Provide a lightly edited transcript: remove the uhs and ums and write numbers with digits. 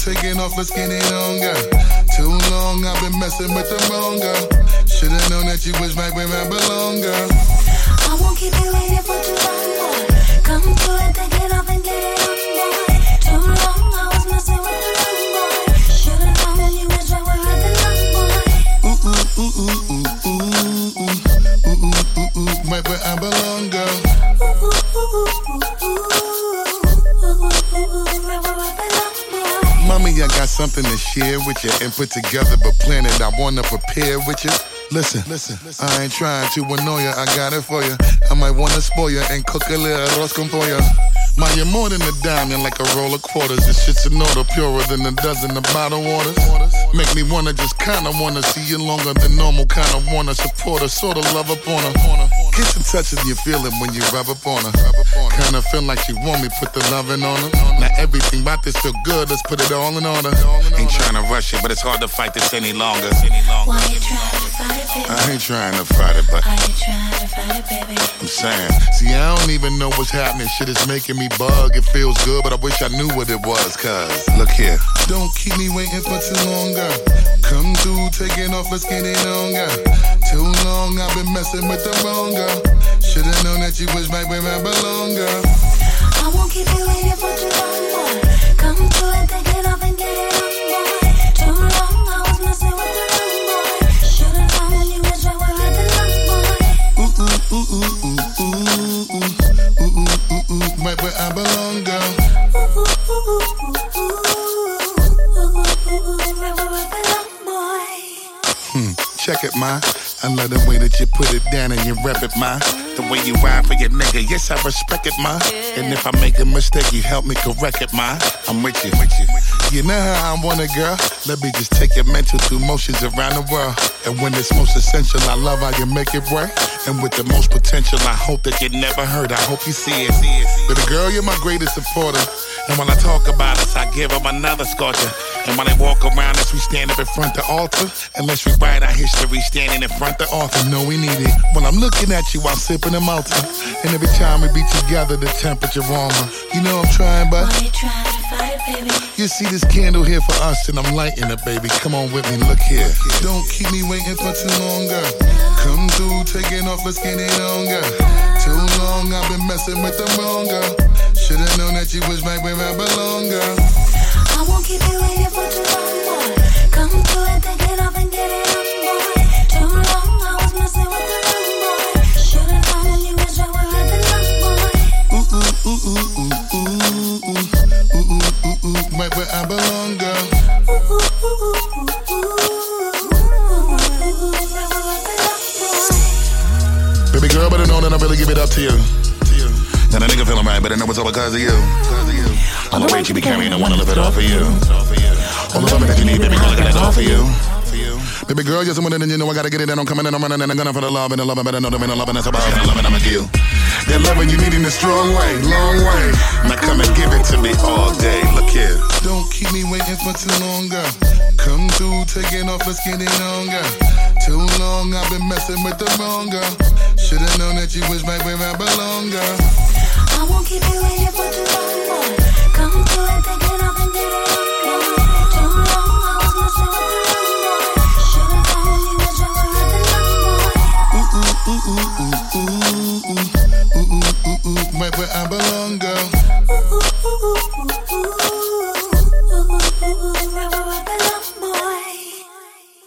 taking off, let's get it on, girl. Too long, I've been messing with the wrong girl. Should've known that you was right where I belong, girl. I won't keep you waiting for too long, boy. Come through and take it off and get it on, boy. Too long, I was messing with the wrong boy. Should've known that you was right where I belong, boy. Ooh, ooh, ooh, ooh, ooh, ooh, ooh, ooh, ooh, ooh, ooh, right where I belong, girl. Ooh, ooh, ooh, ooh, ooh, ooh, ooh, right where I belong, boy. Mommy, I got something to share with you and put together, but plan it. I wanna prepare with you. Listen, I ain't trying to annoy you, I got it for you. I might wanna spoil you and cook a little arroz con pollo. Ma, you're more than a diamond, like a roll of quarters. This shit's an order, purer than a dozen of bottled waters. Make me wanna, just kinda wanna see you longer than normal. Kinda wanna support her, sorta love up on her. Kiss and touches, you feel it when you rub up on her. Kinda feel like she want me, put the loving on her. Now everything about this feel good, let's put it all in order. Ain't trying to rush it, but it's hard to fight this any longer. Why you trying to fight it, baby? I ain't trying to fight it, but Why you trying to fight it, baby? I'm saying, see, I don't even know what's happening. Shit is making me bug. It feels good, but I wish I knew what it was. Cause, look here. Don't keep me waiting for too long, girl. Come through, taking off, let's get it on, girl. Too long, I've been messing with the wrong girl. Should've known that you was right where I belong, girl. I won't keep you waiting for too long, boy. Come through and take it off and get it on, boy. Too long, I was messing with the wrong boy. Should've known that you was right where I belong, boy. Ooh, ooh, ooh, ooh, ooh, ooh, ooh, ooh, ooh, ooh, ooh, right where I belong, girl. Ooh, ooh, ooh, ooh, ooh, ooh, ooh, right where I belong, boy. Check it, ma. I love the way that you put it down and you rep it, ma. The way you ride for your nigga, yes, I respect it, ma. And if I make a mistake, you help me correct it, ma. I'm with you. You know how I want it, girl. Let me just take your mental through motions around the world. And when it's most essential, I love how you make it work. And with the most potential, I hope that you never hurt. I hope you see it. Baby girl, you're my greatest supporter. And when I talk about us, I give them another sculpture. And when they walk around us, we stand up in front the altar. Unless we write our history standing in front the author. No, we need it. When I'm looking at you, I'm sipping a Malta. And every time we be together, the temperature warmer. You know I'm trying, but Why you trying to fight it, baby? you see this candle here for us, and I'm lighting it, baby. Come on with me, look here. Don't keep me waiting for too long, girl. Come through, taking off, let's get it on, girl. Too long, I've been messing with the wrong girl. Should've known that you was right where I belong, girl. I won't keep you waiting for too long, boy. Come through and take it off and get it on, boy. Too long, I was messing with the wrong boy. Should've known that you was right where I belong, boy. Ooh, ooh, ooh, ooh, ooh, ooh, ooh, ooh, ooh, ooh, ooh, right where I belong, girl. Ooh, ooh, ooh, ooh, ooh, ooh, right where I belong, boy. Baby girl, better know that I really give it up to you. Now the nigga feeling right, but I know it's all because of you. All the weight you be carrying, I wanna lift it off of you. All the love that you need, baby girl, I got it all for you. Baby girl, you're someone that you know I gotta get it, and I'm coming and I'm running and I'm gonna for the love and the love, and better know the man, the love, and that's about it. The love, and I'm a deal. That loving you need in a strong way, long way. Now come and give it to me all day. Look here. Don't keep me waiting for too long, girl. Come through, taking off, let's get it on, girl. Too long, I've been messing with the wrong girl. Should've known that you was right where I belong, girl. I won't keep you waiting for too long, boy. Come through and take it off and get it on, boy. Too long, I was messing with the wrong boy. Should've known you was right where I belong, boy. Ooh, ooh, ooh, ooh, ooh, ooh, ooh, ooh, ooh, ooh, right where I belong.